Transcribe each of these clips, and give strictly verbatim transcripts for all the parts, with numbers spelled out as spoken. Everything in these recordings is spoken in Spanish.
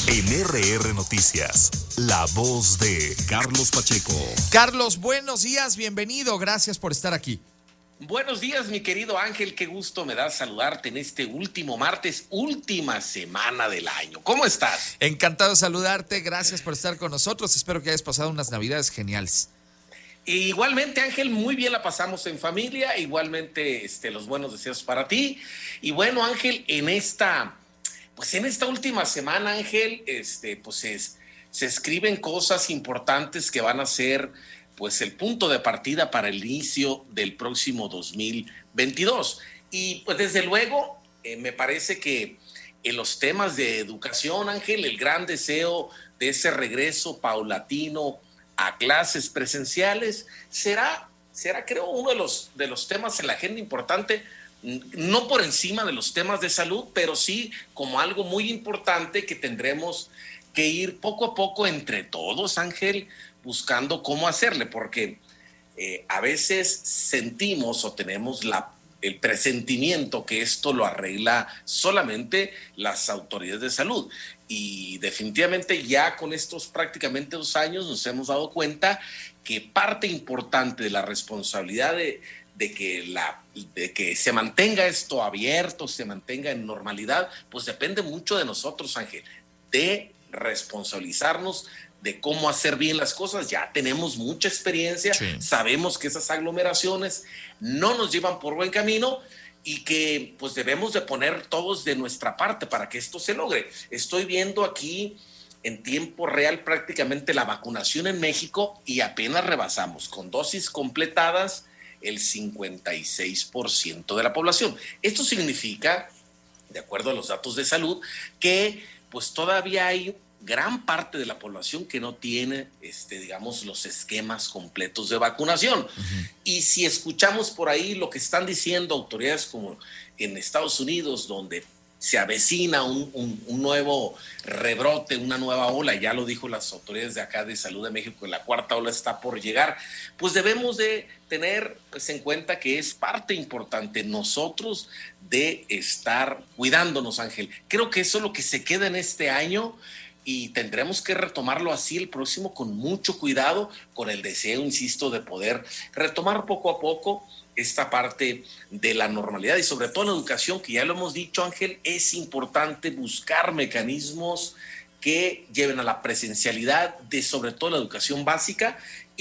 En R R Noticias, la voz de Carlos Pacheco. Carlos, buenos días, bienvenido, gracias por estar aquí. Buenos días, mi querido Ángel, qué gusto me da saludarte en este último martes, última semana del año. ¿Cómo estás? Encantado de saludarte, gracias por estar con nosotros, espero que hayas pasado unas navidades geniales. E igualmente, Ángel, muy bien la pasamos en familia, igualmente este, los buenos deseos para ti. Y bueno, Ángel, en esta... Pues en esta última semana, Ángel, este, pues es, se escriben cosas importantes que van a ser pues el punto de partida para el inicio del próximo dos mil veintidós. Y pues desde luego, eh, me parece que en los temas de educación, Ángel, el gran deseo de ese regreso paulatino a clases presenciales será, será creo, uno de los, de los temas en la agenda importante, no por encima de los temas de salud, pero sí como algo muy importante que tendremos que ir poco a poco entre todos, Ángel, buscando cómo hacerle, porque eh, a veces sentimos o tenemos la, el presentimiento que esto lo arregla solamente las autoridades de salud. Y definitivamente ya con estos prácticamente dos años nos hemos dado cuenta que parte importante de la responsabilidad de de que, la, de que se mantenga esto abierto, se mantenga en normalidad, pues depende mucho de nosotros, Ángel, de responsabilizarnos de cómo hacer bien las cosas. Ya tenemos mucha experiencia, sí. Sabemos que esas aglomeraciones no nos llevan por buen camino y que pues debemos de poner todos de nuestra parte para que esto se logre. Estoy viendo aquí en tiempo real prácticamente la vacunación en México y apenas rebasamos con dosis completadas el cincuenta y seis por ciento de la población. Esto significa, de acuerdo a los datos de salud, que pues todavía hay gran parte de la población que no tiene, este, digamos, los esquemas completos de vacunación. Uh-huh. Y si escuchamos por ahí lo que están diciendo autoridades como en Estados Unidos, donde se avecina un, un, un nuevo rebrote, una nueva ola, ya lo dijo las autoridades de acá de Salud de México, que la cuarta ola está por llegar, pues debemos de tener pues, en cuenta que es parte importante nosotros de estar cuidándonos, Ángel. Creo que eso es lo que se queda en este año y tendremos que retomarlo así el próximo con mucho cuidado, con el deseo, insisto, de poder retomar poco a poco esta parte de la normalidad y sobre todo en la educación, que ya lo hemos dicho, Ángel, es importante buscar mecanismos que lleven a la presencialidad de sobre todo la educación básica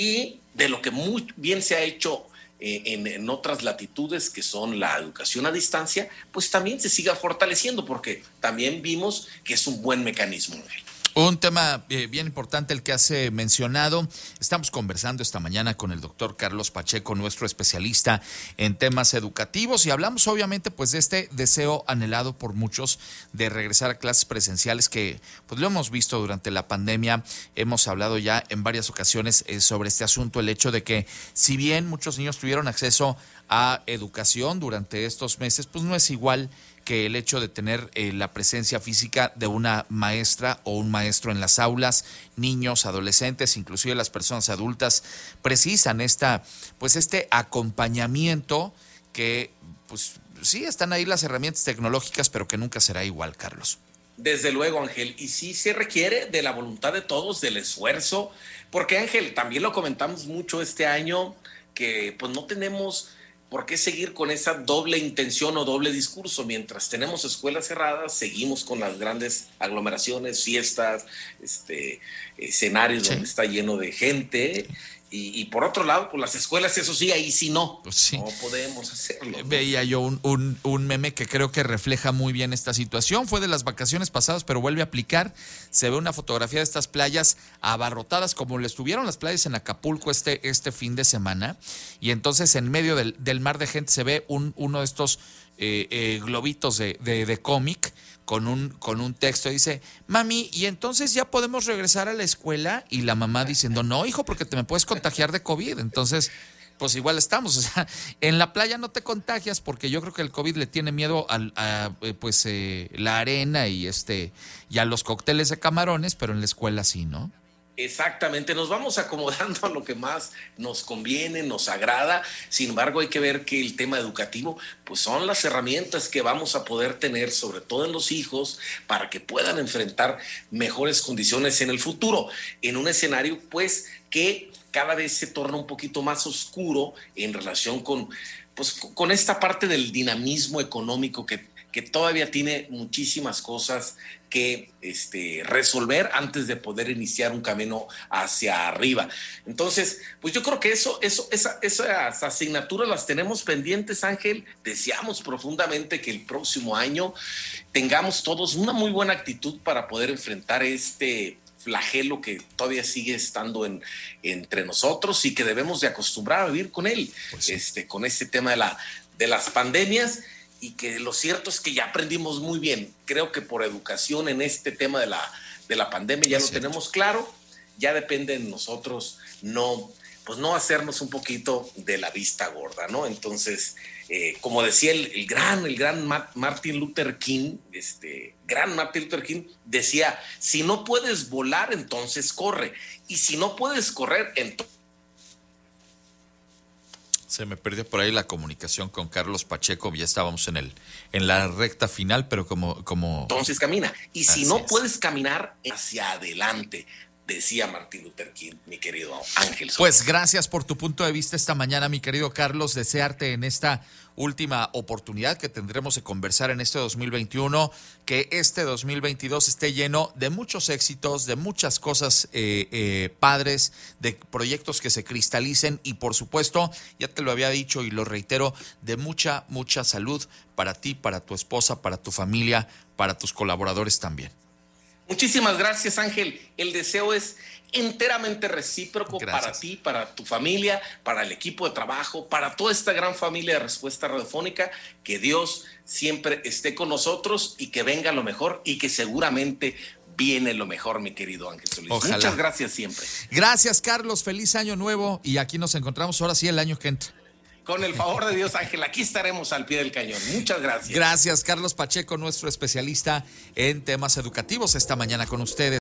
y de lo que muy bien se ha hecho eh, en, en otras latitudes que son la educación a distancia, pues también se siga fortaleciendo porque también vimos que es un buen mecanismo, Ángel. Un tema eh, bien importante el que has eh, mencionado. Estamos conversando esta mañana con el doctor Carlos Pacheco, nuestro especialista en temas educativos, y hablamos obviamente pues de este deseo anhelado por muchos de regresar a clases presenciales que pues lo hemos visto durante la pandemia. Hemos hablado ya en varias ocasiones eh, sobre este asunto, el hecho de que si bien muchos niños tuvieron acceso a educación durante estos meses, pues no es igual que el hecho de tener eh, la presencia física de una maestra o un maestro en las aulas. Niños, adolescentes, inclusive las personas adultas precisan esta, pues este acompañamiento que, pues sí, están ahí las herramientas tecnológicas, pero que nunca será igual, Carlos. Desde luego, Ángel, y sí se requiere de la voluntad de todos, del esfuerzo, porque, Ángel, también lo comentamos mucho este año, que pues no tenemos ¿por qué seguir con esa doble intención o doble discurso? Mientras tenemos escuelas cerradas, seguimos con las grandes aglomeraciones, fiestas, este, escenarios sí. donde está lleno de gente. Y, y por otro lado, pues las escuelas, eso sí, ahí sí no, pues sí. no podemos hacerlo, ¿no? Veía yo un, un, un meme que creo que refleja muy bien esta situación. Fue de las vacaciones pasadas, pero vuelve a aplicar. Se ve una fotografía de estas playas abarrotadas, como le estuvieron las playas en Acapulco este, este fin de semana. Y entonces en medio del, del mar de gente se ve un, uno de estos eh, eh, globitos de, de, de cómic con un, con un texto, dice, mami, ¿y entonces ya podemos regresar a la escuela? Y la mamá diciendo, no, hijo, porque te me puedes contagiar de COVID. Entonces, pues igual estamos, o sea, en la playa no te contagias porque yo creo que el COVID le tiene miedo a, a pues eh, la arena y este y a los cócteles de camarones, pero en la escuela sí, ¿no? Exactamente, nos vamos acomodando a lo que más nos conviene, nos agrada. Sin embargo, hay que ver que el tema educativo, pues son las herramientas que vamos a poder tener, sobre todo en los hijos, para que puedan enfrentar mejores condiciones en el futuro, en un escenario, pues, que cada vez se torna un poquito más oscuro en relación con, pues, con esta parte del dinamismo económico que, que todavía tiene muchísimas cosas que este, resolver antes de poder iniciar un camino hacia arriba. Entonces, pues yo creo que eso, eso, esa, esas asignaturas las tenemos pendientes, Ángel. Deseamos profundamente que el próximo año tengamos todos una muy buena actitud para poder enfrentar este flagelo que todavía sigue estando en, entre nosotros y que debemos de acostumbrar a vivir con él, pues sí. este, con este tema de, la, de las pandemias. Y que lo cierto es que ya aprendimos muy bien. Creo que por educación en este tema de la, de la pandemia ya es lo cierto. Tenemos claro. Ya depende de nosotros no, pues no hacernos un poquito de la vista gorda, ¿no? Entonces, eh, como decía el, el gran, el gran Martin Luther King, este gran Martin Luther King decía, si no puedes volar, entonces corre. Y si no puedes correr, entonces... Se me perdió por ahí la comunicación con Carlos Pacheco, ya estábamos en el en la recta final, pero como... como... Entonces camina, y si Así no es. puedes caminar, hacia adelante, decía Martin Luther King, mi querido Ángel. Pues gracias por tu punto de vista esta mañana, mi querido Carlos, desearte en esta última oportunidad que tendremos de conversar en este dos mil veintiuno, que este dos mil veintidós esté lleno de muchos éxitos, de muchas cosas eh, eh, padres, de proyectos que se cristalicen y por supuesto, ya te lo había dicho y lo reitero, de mucha, mucha salud para ti, para tu esposa, para tu familia, para tus colaboradores también. Muchísimas gracias, Ángel. El deseo es enteramente recíproco. Gracias. Para ti, para tu familia, para el equipo de trabajo, para toda esta gran familia de Respuesta Radiofónica. Que Dios siempre esté con nosotros y que venga lo mejor y que seguramente viene lo mejor, mi querido Ángel Solís. Ojalá. Muchas gracias siempre. Gracias, Carlos. Feliz año nuevo y aquí nos encontramos ahora sí el año que entra. Con el favor de Dios, Ángel, aquí estaremos al pie del cañón. Muchas gracias. Gracias, Carlos Pacheco, nuestro especialista en temas educativos esta mañana con ustedes.